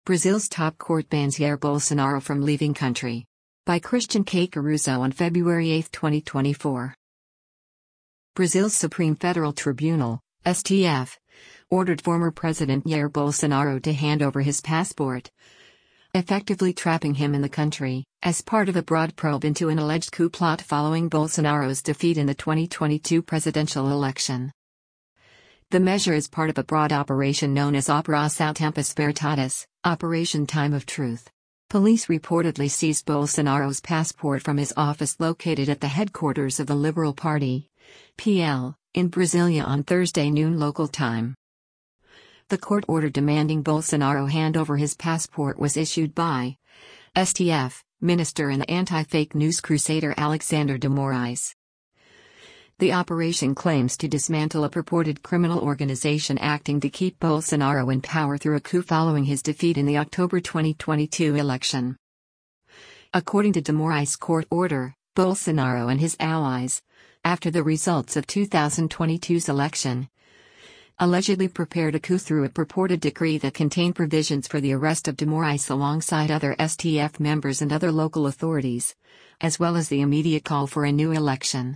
Brazil's top court bans Jair Bolsonaro from leaving country. By Christian K. Caruso on February 8, 2024. Brazil's Supreme Federal Tribunal, STF, ordered former President Jair Bolsonaro to hand over his passport, effectively trapping him in the country, as part of a broad probe into an alleged coup plot following Bolsonaro's defeat in the 2022 presidential election. The measure is part of a broad operation known as Operação Tempus Veritatis, Operation Time of Truth. Police reportedly seized Bolsonaro's passport from his office located at the headquarters of the Liberal Party, PL, in Brasilia on Thursday noon local time. The court order demanding Bolsonaro hand over his passport was issued by STF Minister and anti-fake news crusader Alexandre de Moraes. The operation claims to dismantle a purported criminal organization acting to keep Bolsonaro in power through a coup following his defeat in the October 2022 election. According to de Moraes' court order, Bolsonaro and his allies, after the results of 2022's election, allegedly prepared a coup through a purported decree that contained provisions for the arrest of de Moraes alongside other STF members and other local authorities, as well as the immediate call for a new election.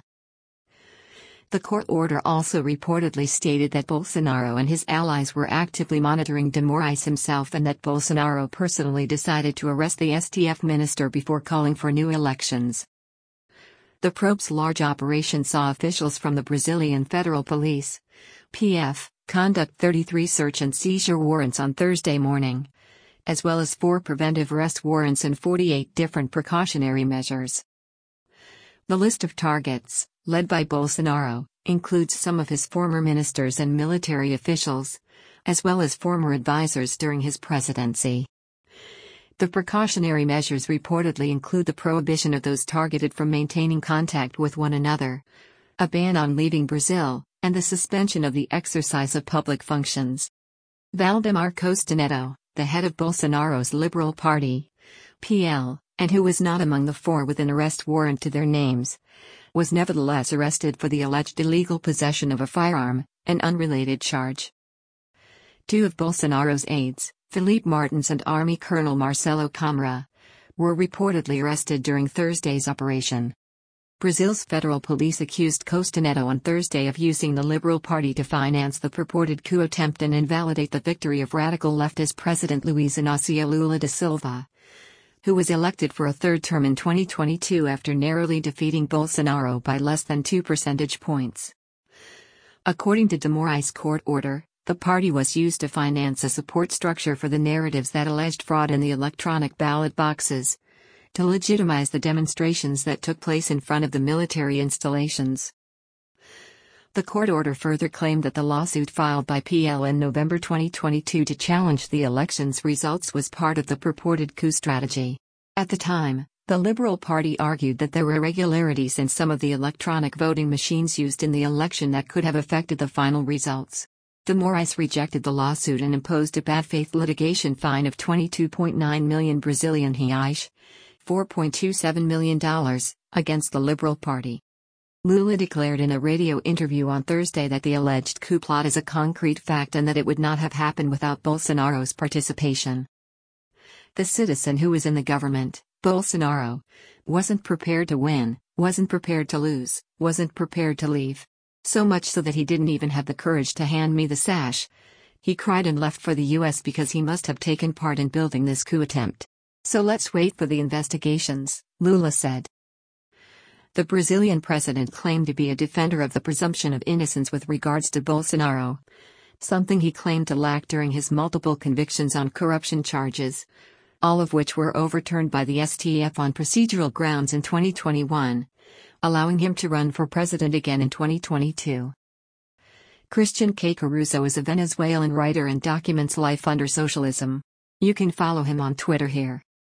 The court order also reportedly stated that Bolsonaro and his allies were actively monitoring de Moraes himself and that Bolsonaro personally decided to arrest the STF minister before calling for new elections. The probe's large operation saw officials from the Brazilian Federal Police, PF, conduct 33 search and seizure warrants on Thursday morning, as well as 4 preventive arrest warrants and 48 different precautionary measures. The list of targets, led by Bolsonaro, includes some of his former ministers and military officials, as well as former advisors during his presidency. The precautionary measures reportedly include the prohibition of those targeted from maintaining contact with one another, a ban on leaving Brazil, and the suspension of the exercise of public functions. Valdemar Costa Neto, the head of Bolsonaro's Liberal Party, PL, and who was not among the 4 with an arrest warrant to their names, was nevertheless arrested for the alleged illegal possession of a firearm, an unrelated charge. 2 of Bolsonaro's aides, Felipe Martins and Army Colonel Marcelo Câmara, were reportedly arrested during Thursday's operation. Brazil's federal police accused Costa Neto on Thursday of using the Liberal Party to finance the purported coup attempt and invalidate the victory of radical leftist President Luiz Inácio Lula da Silva, who was elected for a 3rd term in 2022 after narrowly defeating Bolsonaro by less than 2 percentage points. According to de Moraes' court order, the party was used to finance a support structure for the narratives that alleged fraud in the electronic ballot boxes, to legitimize the demonstrations that took place in front of the military installations. The court order further claimed that the lawsuit filed by PL in November 2022 to challenge the election's results was part of the purported coup strategy. At the time, the Liberal Party argued that there were irregularities in some of the electronic voting machines used in the election that could have affected the final results. De Moraes rejected the lawsuit and imposed a bad faith litigation fine of 22.9 million Brazilian reais, $4.27 million, against the Liberal Party. Lula declared in a radio interview on Thursday that the alleged coup plot is a concrete fact and that it would not have happened without Bolsonaro's participation. The citizen who was in the government, Bolsonaro, wasn't prepared to win, wasn't prepared to lose, wasn't prepared to leave. So much so that he didn't even have the courage to hand me the sash. He cried and left for the US because he must have taken part in building this coup attempt. So let's wait for the investigations, Lula said. The Brazilian president claimed to be a defender of the presumption of innocence with regards to Bolsonaro, something he claimed to lack during his multiple convictions on corruption charges, all of which were overturned by the STF on procedural grounds in 2021, allowing him to run for president again in 2022. Christian K. Caruso is a Venezuelan writer and documents life under socialism. You can follow him on Twitter here.